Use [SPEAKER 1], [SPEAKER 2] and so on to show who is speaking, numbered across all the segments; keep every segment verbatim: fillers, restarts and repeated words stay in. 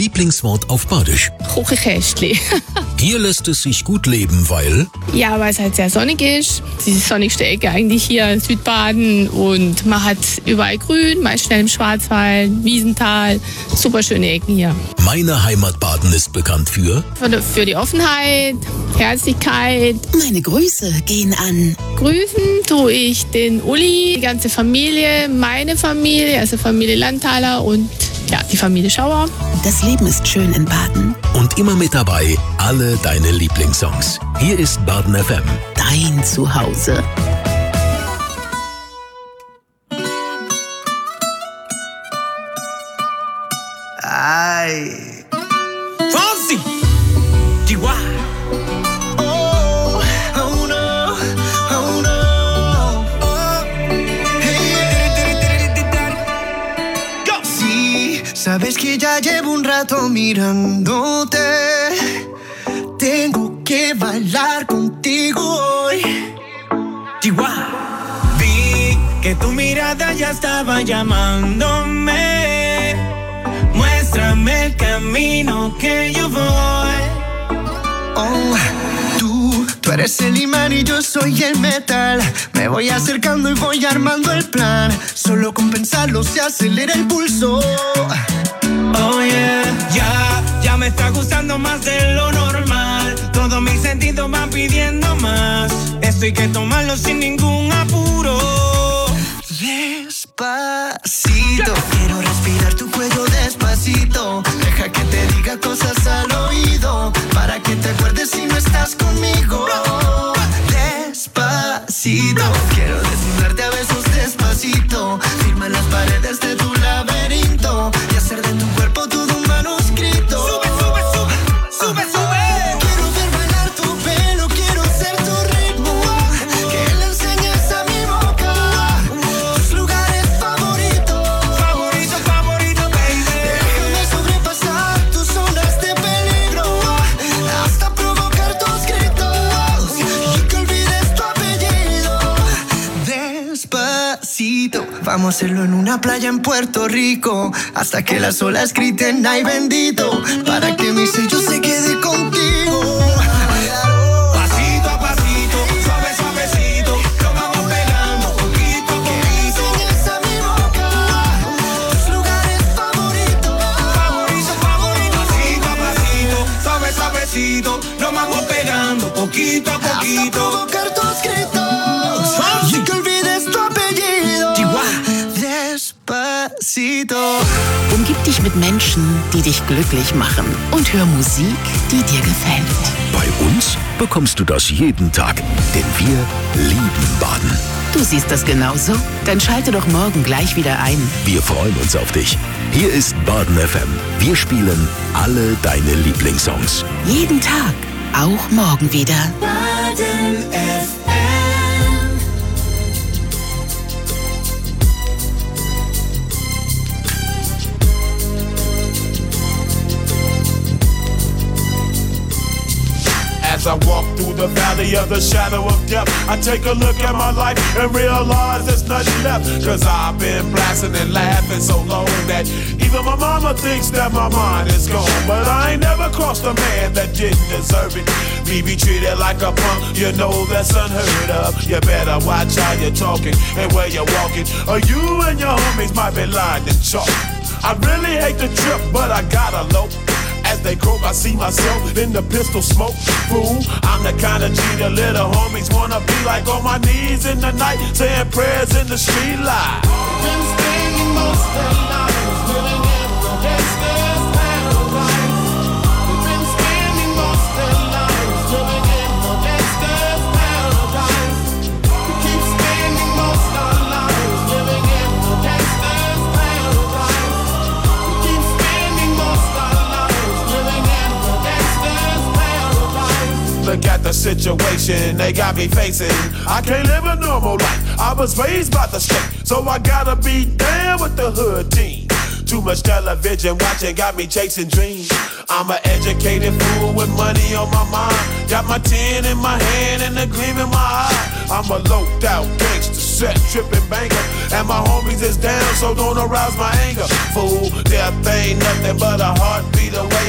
[SPEAKER 1] Lieblingswort auf Badisch?
[SPEAKER 2] Kuchenkästli.
[SPEAKER 1] Hier lässt es sich gut leben, weil...
[SPEAKER 2] Ja, weil es halt sehr sonnig ist. Die sonnigste Ecke eigentlich hier in Südbaden. Und man hat überall Grün, man ist schnell im Schwarzwald, Wiesental. Super schöne Ecken hier.
[SPEAKER 1] Meine Heimat Baden ist bekannt für...
[SPEAKER 2] Für die, für die Offenheit, Herzlichkeit.
[SPEAKER 3] Meine Grüße gehen an...
[SPEAKER 2] Grüßen tue ich den Uli, die ganze Familie, meine Familie, also Familie Landthaler und ja, die Familie Schauer.
[SPEAKER 3] Das Leben ist schön in Baden.
[SPEAKER 1] Und immer mit dabei alle deine Lieblingssongs. Hier ist Baden F M.
[SPEAKER 3] Dein Zuhause.
[SPEAKER 4] Ay. Fonsi. G Y. Oh, oh no, oh no. Oh. Hey. Go. Sí, sabes que ya llevo un rato mirándote. Tengo que bailar contigo hoy. G Y. Vi que tu mirada ya estaba llamándome. Muéstrame el camino que yo voy. Oh, tú, tú eres el imán y yo soy el metal. Me voy acercando y voy armando el plan. Solo con pensarlo se acelera el pulso. Oh yeah, ya, ya me está gustando más de lo normal. Todos mis sentidos van pidiendo más. Esto hay que tomarlo sin ningún apuro. Despacito, quiero respirar tu cuello despacito. Deja que te diga cosas al oído, para que te acuerdes si no estás conmigo. Despacito, quiero desnudarte a besos despacito. Firma las paredes de tu laberinto y hacer de tu cuerpo todo un manuscrito. Sube, sube, sube, sube, sube. Quiero ver bailar tu pelo, quiero ser tu ritmo. Que le enseñes a mi boca tus lugares favoritos. Favorito, favorito, baby. Déjame sobrepasar tus zonas de peligro hasta provocar tus gritos y que olvides tu apellido. Despacito, vamos a hacerlo en una playa en Puerto Rico hasta que las olas griten ay bendito, para que mi sello se quede contigo. Pasito a pasito, suave suavecito, lo vamos pegando poquito a poquito. Enseñas a mi boca tus lugares favoritos. Favorito, favorito. Pasito a pasito, suave suavecito, lo vamos pegando poquito a poquito. Hasta provocar tus gritos y que olvides tu apellido. Despacito.
[SPEAKER 3] Umgib dich mit Menschen, die dich glücklich machen. Und hör Musik, die dir gefällt.
[SPEAKER 1] Bei uns bekommst du das jeden Tag, denn wir lieben Baden.
[SPEAKER 3] Du siehst das genauso? Dann schalte doch morgen gleich wieder ein.
[SPEAKER 1] Wir freuen uns auf dich. Hier ist Baden F M. Wir spielen alle deine Lieblingssongs.
[SPEAKER 3] Jeden Tag, auch morgen wieder.
[SPEAKER 4] Baden F M.
[SPEAKER 5] As I walk through the valley of the shadow of death, I take a look at my life and realize there's nothing left. Cause I've been blasting and laughing so long that even my mama thinks that my mind is gone. But I ain't never crossed a man that didn't deserve it. Me be treated like a punk, you know that's unheard of. You better watch how you're talking and where you're walking, or you and your homies might be lined in chalk. I really hate the trip, but I gotta low. As they croak, I see myself in the pistol smoke. Fool, I'm the kind of G the little homies wanna be like, on my knees in the night, saying prayers in the street light. Been spending most of their lives living in the gangster's paradise. They've been spending most of their lives living in the gangster's paradise. We keep spending most of our lives living in the gangster's paradise. We keep spending most of our look at the situation they got me facing. I can't live a normal life. I was raised by the state, so I gotta be down with the hood team. Too much television watching got me chasing dreams. I'm an educated fool with money on my mind. Got my tin in my hand and a gleam in my eye. I'm a loped out gangster, set tripping banker, and my homies is down, so don't arouse my anger. Fool, death ain't nothing but a heartbeat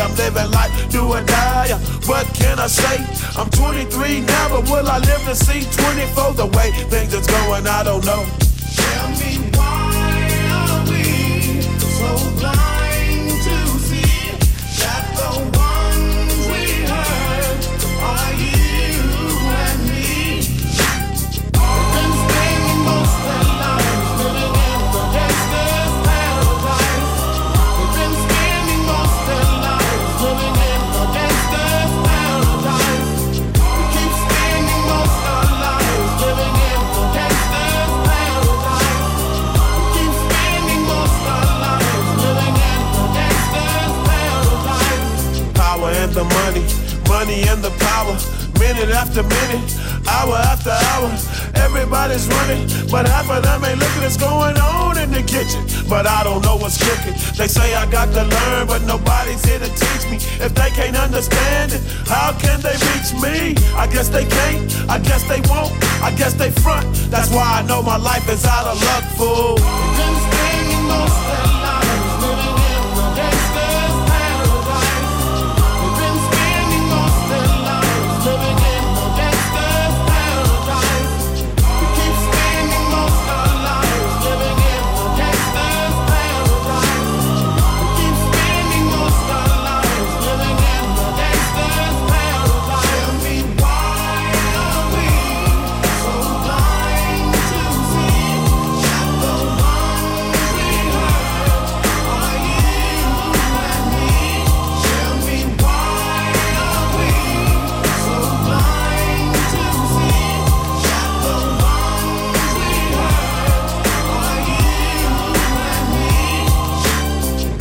[SPEAKER 5] I'm living life, do or die. What can I say? I'm twenty-three now, but will I live to see twenty-four? The way things is going, I don't know.
[SPEAKER 4] Tell me why are we so blind to see that the ones we hurt are you and me? We've been spending most of our lives living in the gangster's paradise. We've been spending most of our lives living in the gangster's paradise. We keep spending most of our lives living in the gangster's paradise. We keep spending most of our lives living in the gangster's paradise.
[SPEAKER 5] Power and the money, money and the power. Minute after minute, hour after hour, everybody's running, but half of them ain't looking what's going on in the kitchen. But I don't know what's cooking. They say I got to learn, but nobody's here to teach me. If they can't understand it, how can they reach me? I guess they can't, I guess they won't, I guess they front. That's why I know my life is out of luck, fool.
[SPEAKER 4] We've been spending most of our lives living in the gangster's paradise. We've been spending most of our lives living in the gangster's paradise. We keep spending most of our lives living in the gangster's paradise. We keep spending most of our lives living in the gangster's paradise. Tell me why are we so blind to see that the ones we hurt are you and me? Tell me why are we so blind to see that the ones we hurt are you and me?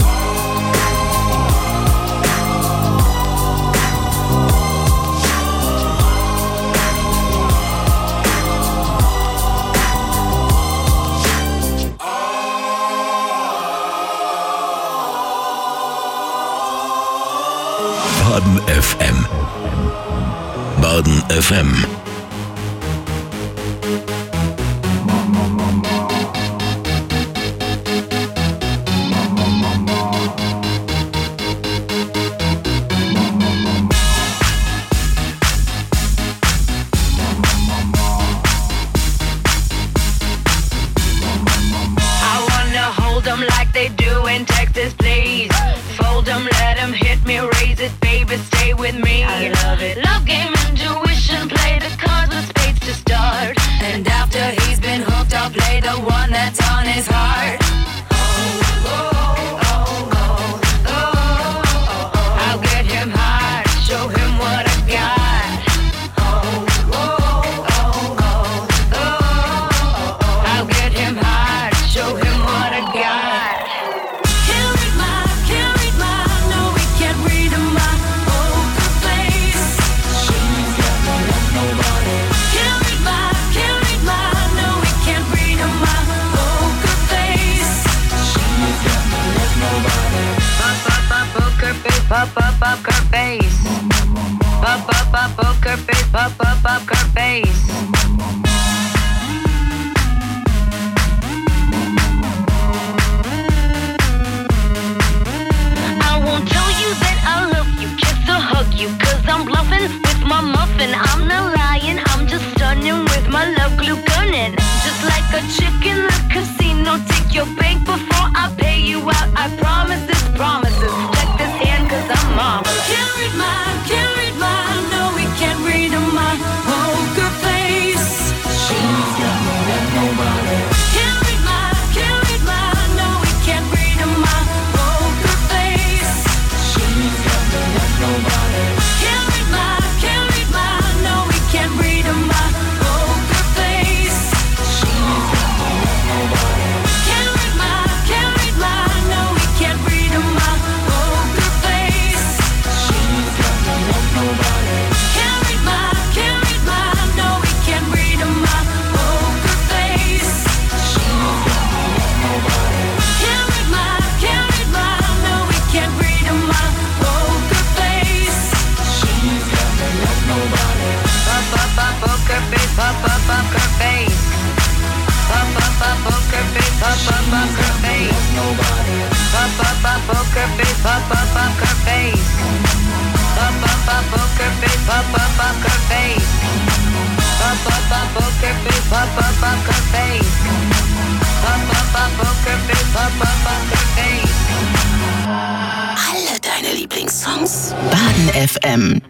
[SPEAKER 1] Baden F M. Baden F M.
[SPEAKER 6] I wanna hold 'em like they do in Texas, please. Fold 'em, let 'em hit me, raise it, baby, stay with me. I love it. Love game, intuition, play the cards with spades to start. And after he's been hooked, I'll play the one that's on his heart. Oh, oh, oh, oh, oh, oh. I'll get him hard, show him what I got. Oh, oh, oh, oh, oh, oh. I'll get him hard, show him what I got. Can't read my, can't read my, no, we can't read my poker face. She's got me like nobody. Can't read my, can't read my, no, we can't read my poker face. She's got me like nobody. Pop, pop, pop, poker face, pop, pop, pop, poker face. Pop, pop, pop, poker face, pop, pop, pop, poker face. I won't tell you that I love you, kiss or hug you, cause I'm bluffing with my muffin. I'm not lying, I'm just stunning with my love glue gunning. Just like a chick in the casino, take your bank before I pay you out. I promise this, promises. Check this hand cause I'm marvelous. Can't read my, can't read my, no, we can't read my poker face. She's got me like nobody. Can't read my, can't read my, no, we can't read my poker face. She's got me like nobody. Can't read my, can't read my, no, we can't read my poker face. She's got me like nobody. Can't read my, can't read my, no, we can't read pop up up her face. Pop up up poker face, pop up up her face. Pop up up poker face, pop up up her face. Pop up up poker face, pop up up her face.
[SPEAKER 3] Alle deine Lieblingssongs. Baden F M.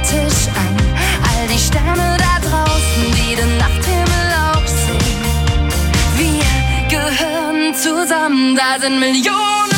[SPEAKER 7] Sterne da draußen, die den Nachthimmel auch sehen. zusammen, da sind Millionen